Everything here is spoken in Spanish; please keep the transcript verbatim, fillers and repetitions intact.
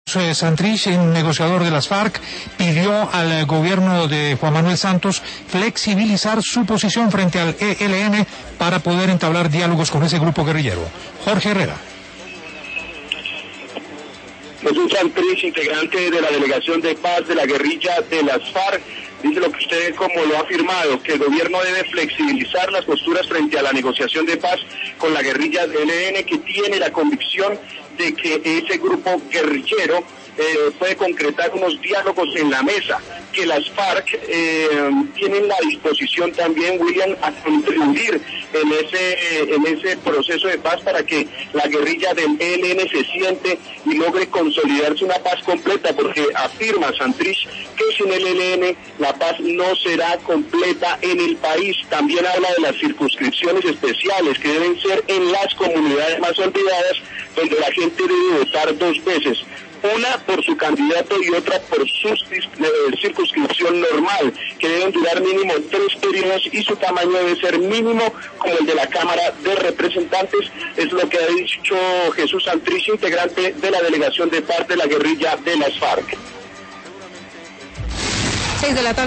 Santrich, negociador de las FARC, pidió al gobierno de Juan Manuel Santos flexibilizar su posición frente al E L N para poder entablar diálogos con ese grupo guerrillero. Jorge Herrera. Jesús Santrich, integrante de la delegación de paz de la guerrilla de las FARC, dice lo que usted como lo ha afirmado, que el gobierno debe flexibilizar las posturas frente a la negociación de paz con la guerrilla del E L N, que tiene la convicción de que ese grupo guerrillero eh, puede concretar unos diálogos en la mesa, que las FARC eh, tienen la disposición también, William, a contribuir en ese, en ese proceso de paz para que la guerrilla del E L N se siente y logre consolidarse una paz completa, porque afirma Santrich que sin el E L N la paz no será completa en el país. También habla de las circunscripciones especiales que deben ser en las comunidades más olvidadas, donde la gente debe votar dos veces, una por su candidato y otra por su circunscripción normal, que deben durar mínimo tres periodos y su tamaño debe ser mínimo como el de la Cámara de Representantes. Es lo que ha dicho Jesús Santrich, integrante de la delegación de paz de la guerrilla de las FARC. Seis de la tarde.